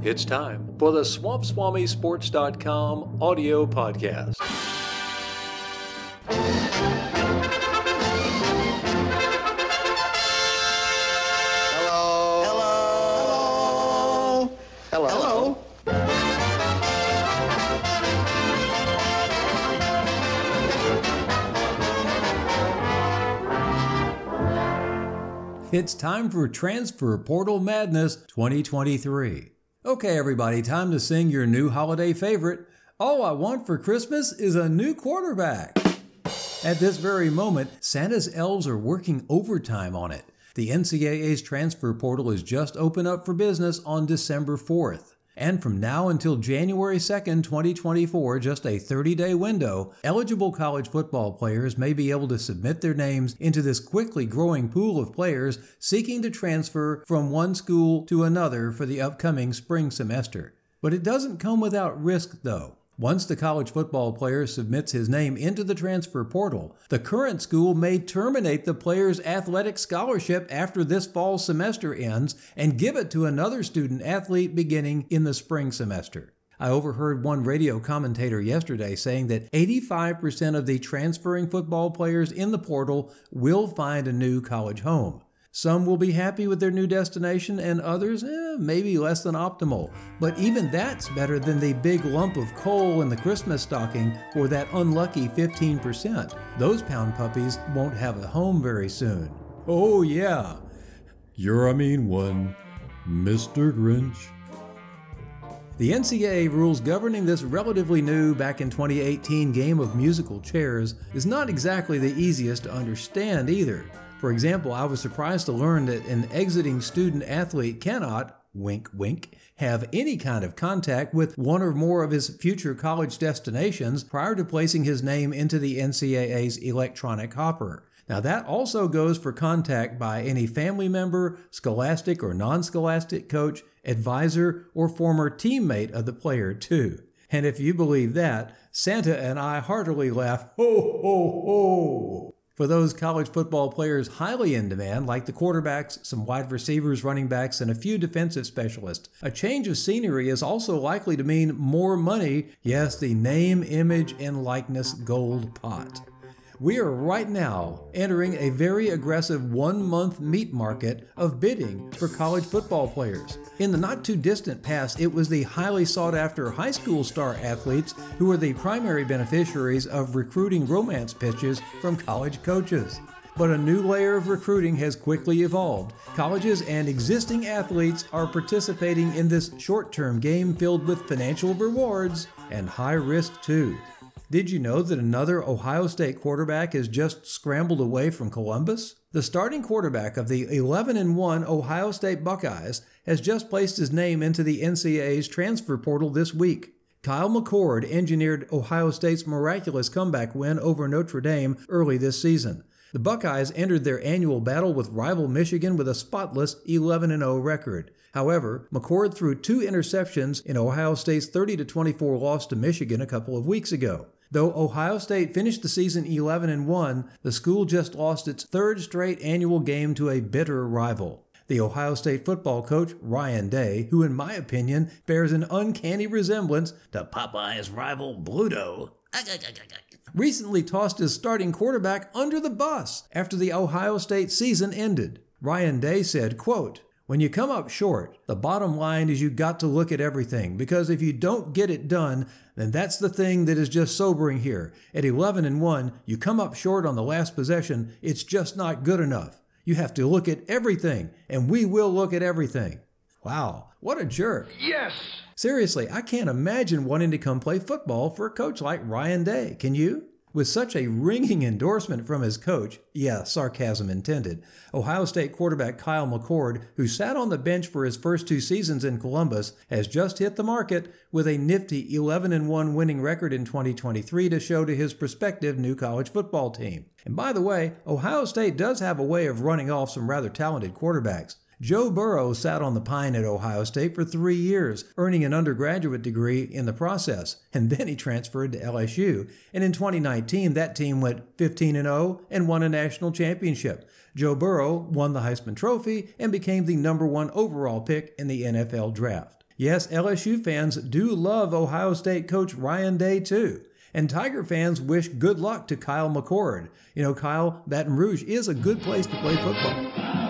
It's time for the SwampSwamiSports.com audio podcast. Hello. It's time for Transfer Portal Madness 2023. Okay, everybody, time to sing your new holiday favorite. All I want for Christmas is a new quarterback. At this very moment, Santa's elves are working overtime on it. The NCAA's transfer portal is just open up for business on December 4th. And from now until January 2nd, 2024, just a 30-day window, eligible college football players may be able to submit their names into this quickly growing pool of players seeking to transfer from one school to another for the upcoming spring semester. But it doesn't come without risk, though. Once the college football player submits his name into the transfer portal, the current school may terminate the player's athletic scholarship after this fall semester ends and give it to another student athlete beginning in the spring semester. I overheard one radio commentator yesterday saying that 85% of the transferring football players in the portal will find a new college home. Some will be happy with their new destination and others, maybe less than optimal. But even that's better than the big lump of coal in the Christmas stocking for that unlucky 15%. Those pound puppies won't have a home very soon. Oh yeah, you're a mean one, Mr. Grinch. The NCAA rules governing this relatively new, back in 2018 game of musical chairs is not exactly the easiest to understand either. For example, I was surprised to learn that an exiting student athlete cannot, wink wink, have any kind of contact with one or more of his future college destinations prior to placing his name into the NCAA's electronic hopper. Now that also goes for contact by any family member, scholastic or non-scholastic coach, advisor, or former teammate of the player too. And if you believe that, Santa and I heartily laugh, ho ho ho! For those college football players highly in demand, like the quarterbacks, some wide receivers, running backs, and a few defensive specialists, a change of scenery is also likely to mean more money, yes, the name, image, and likeness gold pot. We are right now entering a very aggressive 1-month meat market of bidding for college football players. In the not too distant past, it was the highly sought after high school star athletes who were the primary beneficiaries of recruiting romance pitches from college coaches. But a new layer of recruiting has quickly evolved. Colleges and existing athletes are participating in this short-term game filled with financial rewards and high risk too. Did you know that another Ohio State quarterback has just scrambled away from Columbus? The starting quarterback of the 11-1 Ohio State Buckeyes has just placed his name into the NCAA's transfer portal this week. Kyle McCord engineered Ohio State's miraculous comeback win over Notre Dame early this season. The Buckeyes entered their annual battle with rival Michigan with a spotless 11-0 record. However, McCord threw 2 interceptions in Ohio State's 30-24 loss to Michigan a couple of weeks ago. Though Ohio State finished the season 11-1, the school just lost its 3rd straight annual game to a bitter rival. The Ohio State football coach, Ryan Day, who in my opinion bears an uncanny resemblance to Popeye's rival Bluto, recently tossed his starting quarterback under the bus after the Ohio State season ended. Ryan Day said, quote, "When you come up short, the bottom line is you got to look at everything, because if you don't get it done, then that's the thing that is just sobering here. At 11-1, you come up short on the last possession, it's just not good enough. You have to look at everything, and we will look at everything." Wow, what a jerk. Yes! Seriously, I can't imagine wanting to come play football for a coach like Ryan Day, can you? With such a ringing endorsement from his coach, yeah, sarcasm intended, Ohio State quarterback Kyle McCord, who sat on the bench for his first 2 seasons in Columbus, has just hit the market with a nifty 11-1 winning record in 2023 to show to his prospective new college football team. And by the way, Ohio State does have a way of running off some rather talented quarterbacks. Joe Burrow sat on the pine at Ohio State for 3 years, earning an undergraduate degree in the process, and then he transferred to LSU. And in 2019, that team went 15-0 and won a national championship. Joe Burrow won the Heisman Trophy and became the #1 overall pick in the NFL draft. Yes, LSU fans do love Ohio State coach Ryan Day too. And Tiger fans wish good luck to Kyle McCord. Kyle, Baton Rouge is a good place to play football.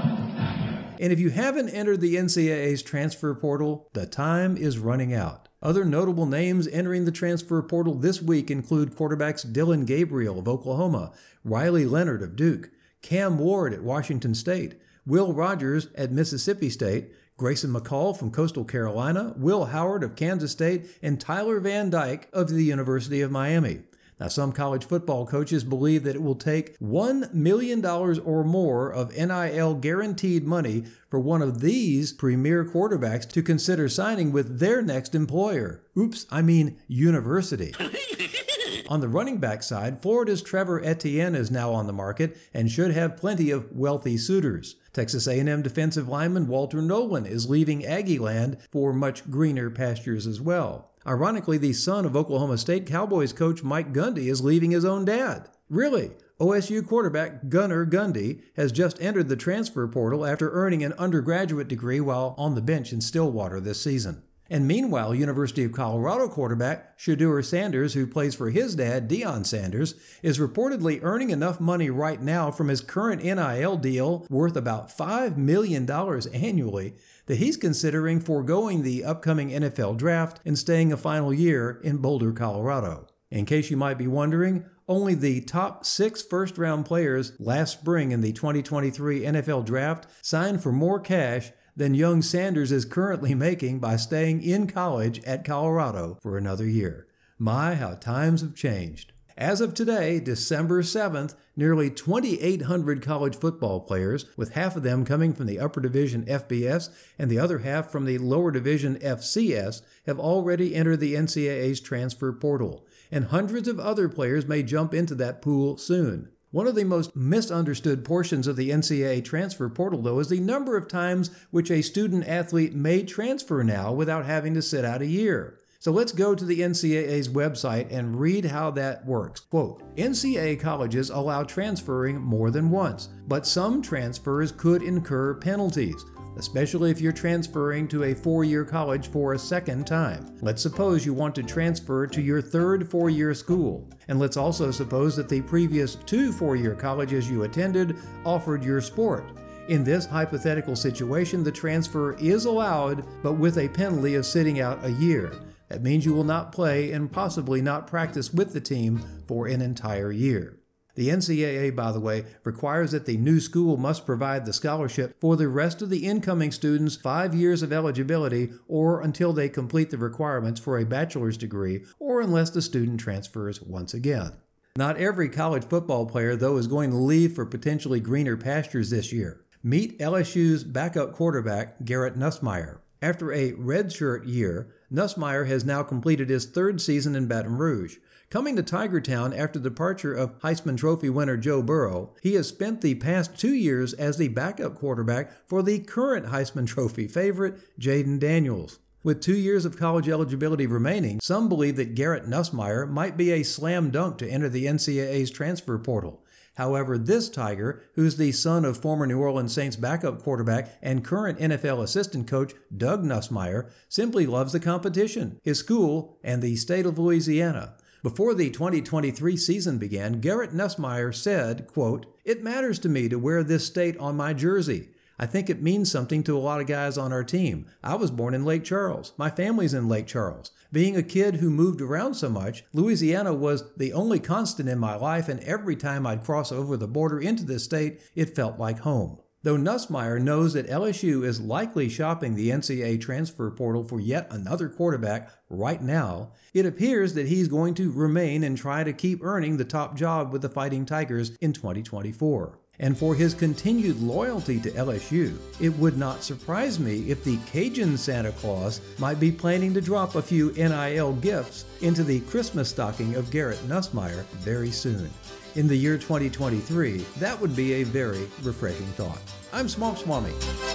And if you haven't entered the NCAA's transfer portal, the time is running out. Other notable names entering the transfer portal this week include quarterbacks Dillon Gabriel of Oklahoma, Riley Leonard of Duke, Cam Ward at Washington State, Will Rogers at Mississippi State, Grayson McCall from Coastal Carolina, Will Howard of Kansas State, and Tyler Van Dyke of the University of Miami. Now, some college football coaches believe that it will take $1 million or more of NIL guaranteed money for one of these premier quarterbacks to consider signing with their next employer. University. On the running back side, Florida's Trevor Etienne is now on the market and should have plenty of wealthy suitors. Texas A&M defensive lineman Walter Nolan is leaving Aggie land for much greener pastures as well. Ironically, the son of Oklahoma State Cowboys coach Mike Gundy is leaving his own dad. Really? OSU quarterback Gunnar Gundy has just entered the transfer portal after earning an undergraduate degree while on the bench in Stillwater this season. And meanwhile, University of Colorado quarterback Shedeur Sanders, who plays for his dad, Deion Sanders, is reportedly earning enough money right now from his current NIL deal, worth about $5 million annually, that he's considering foregoing the upcoming NFL draft and staying a final year in Boulder, Colorado. In case you might be wondering, only the top 6 first-round players last spring in the 2023 NFL draft signed for more cash than young Sanders is currently making by staying in college at Colorado for another year. My, how times have changed. As of today, December 7th, nearly 2,800 college football players, with half of them coming from the upper division FBS and the other half from the lower division FCS, have already entered the NCAA's transfer portal, and hundreds of other players may jump into that pool soon. One of the most misunderstood portions of the NCAA transfer portal, though, is the number of times which a student-athlete may transfer now without having to sit out a year. So let's go to the NCAA's website and read how that works. Quote, NCAA colleges allow transferring more than once, but some transfers could incur penalties, especially if you're transferring to a 4-year college for a second time. Let's suppose you want to transfer to your third 4-year school. And let's also suppose that the previous 2 4-year colleges you attended offered your sport. In this hypothetical situation, the transfer is allowed, but with a penalty of sitting out a year. That means you will not play and possibly not practice with the team for an entire year. The NCAA, by the way, requires that the new school must provide the scholarship for the rest of the incoming students' 5 years of eligibility or until they complete the requirements for a bachelor's degree or unless the student transfers once again. Not every college football player, though, is going to leave for potentially greener pastures this year. Meet LSU's backup quarterback, Garrett Nussmeier. After a redshirt year, Nussmeier has now completed his 3rd season in Baton Rouge. Coming to Tigertown after the departure of Heisman Trophy winner Joe Burrow, he has spent the past 2 years as the backup quarterback for the current Heisman Trophy favorite, Jayden Daniels. With 2 years of college eligibility remaining, some believe that Garrett Nussmeier might be a slam dunk to enter the NCAA's transfer portal. However, this Tiger, who's the son of former New Orleans Saints backup quarterback and current NFL assistant coach Doug Nussmeier, simply loves the competition, his school, and the state of Louisiana. Before the 2023 season began, Garrett Nussmeier said, quote, "It matters to me to wear this state on my jersey. I think it means something to a lot of guys on our team. I was born in Lake Charles. My family's in Lake Charles. Being a kid who moved around so much, Louisiana was the only constant in my life, and every time I'd cross over the border into this state, it felt like home." Though Nussmeier knows that LSU is likely shopping the NCAA transfer portal for yet another quarterback right now, it appears that he's going to remain and try to keep earning the top job with the Fighting Tigers in 2024. And for his continued loyalty to LSU, it would not surprise me if the Cajun Santa Claus might be planning to drop a few NIL gifts into the Christmas stocking of Garrett Nussmeier very soon. In the year 2023, that would be a very refreshing thought. I'm Swamp Swami.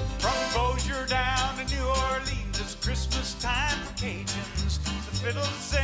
From Bossier down to New Orleans, it's Christmas time for Cajuns. The fiddles